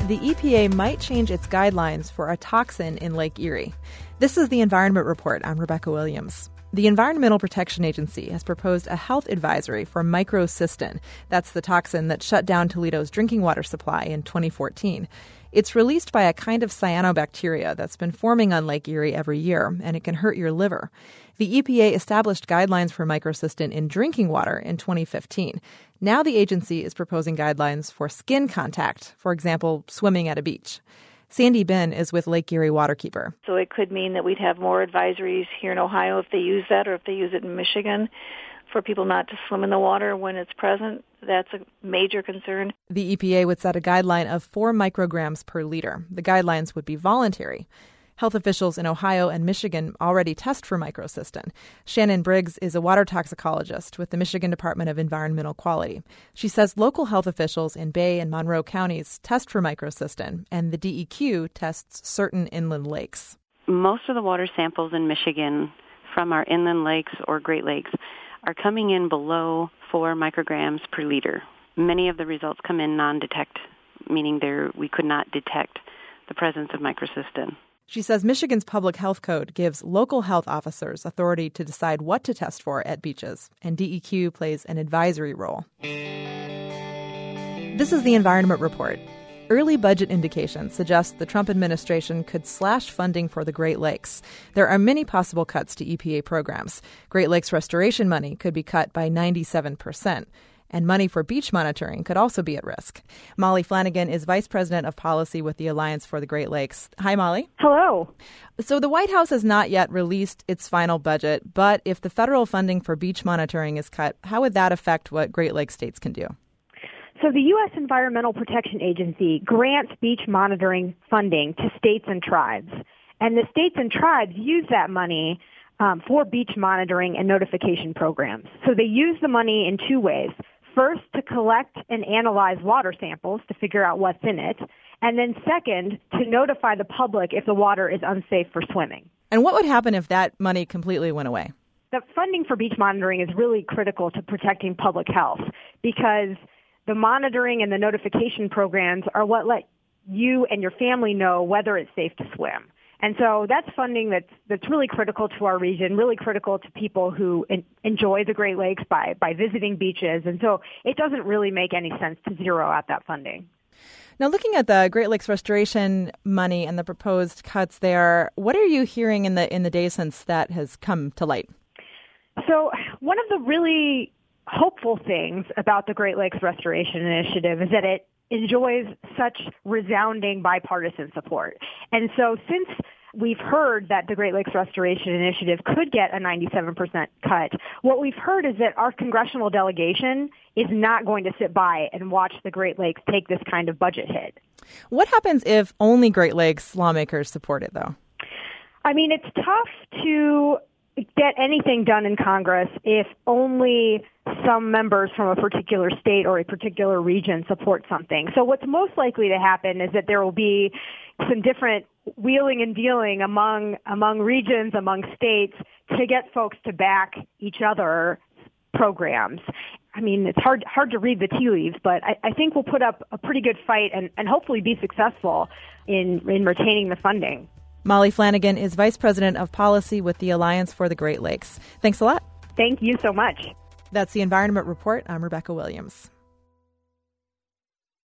The EPA might change its guidelines for a toxin in Lake Erie. This is the Environment Report. I'm Rebecca Williams. The Environmental Protection Agency has proposed a health advisory for microcystin. That's the toxin that shut down Toledo's drinking water supply in 2014. It's released by a kind of cyanobacteria that's been forming on Lake Erie every year, and it can hurt your liver. The EPA established guidelines for microcystin in drinking water in 2015. Now the agency is proposing guidelines for skin contact, for example, swimming at a beach. Sandy Bin is with Lake Erie Waterkeeper. So it could mean that we'd have more advisories here in Ohio if they use that, or if they use it in Michigan, for people not to swim in the water when it's present. That's a major concern. The EPA would set a guideline of 4 micrograms per liter. The guidelines would be voluntary. Health officials in Ohio and Michigan already test for microcystin. Shannon Briggs is a water toxicologist with the Michigan Department of Environmental Quality. She says local health officials in Bay and Monroe counties test for microcystin, and the DEQ tests certain inland lakes. Most of the water samples in Michigan from our inland lakes or Great Lakes are coming in below 4 micrograms per liter. Many of the results come in non-detect, meaning we could not detect the presence of microcystin. She says Michigan's public health code gives local health officers authority to decide what to test for at beaches, and DEQ plays an advisory role. This is the Environment Report. Early budget indications suggest the Trump administration could slash funding for the Great Lakes. There are many possible cuts to EPA programs. Great Lakes restoration money could be cut by 97%. And money for beach monitoring could also be at risk. Molly Flanagan is Vice President of Policy with the Alliance for the Great Lakes. Hi, Molly. Hello. So the White House has not yet released its final budget, but if the federal funding for beach monitoring is cut, how would that affect what Great Lakes states can do? So the U.S. Environmental Protection Agency grants beach monitoring funding to states and tribes. And the states and tribes use that money for beach monitoring and notification programs. So they use the money in 2 ways. First, to collect and analyze water samples to figure out what's in it. And then second, to notify the public if the water is unsafe for swimming. And what would happen if that money completely went away? The funding for beach monitoring is really critical to protecting public health because the monitoring and the notification programs are what let you and your family know whether it's safe to swim. And so that's funding that's really critical to our region, really critical to people who enjoy the Great Lakes by visiting beaches. And so it doesn't really make any sense to zero out that funding. Now, looking at the Great Lakes restoration money and the proposed cuts there, what are you hearing in the days since that has come to light? So one of the really hopeful things about the Great Lakes Restoration Initiative is that it enjoys such resounding bipartisan support. And so since we've heard that the Great Lakes Restoration Initiative could get a 97% cut, what we've heard is that our congressional delegation is not going to sit by and watch the Great Lakes take this kind of budget hit. What happens if only Great Lakes lawmakers support it, though? I mean, it's tough to get anything done in Congress if only some members from a particular state or a particular region support something. So what's most likely to happen is that there will be some different wheeling and dealing among regions, among states, to get folks to back each other programs. I mean, it's hard to read the tea leaves, but I think we'll put up a pretty good fight and hopefully be successful in retaining the funding. Molly Flanagan is Vice President of Policy with the Alliance for the Great Lakes. Thanks a lot. Thank you so much. That's the Environment Report. I'm Rebecca Williams.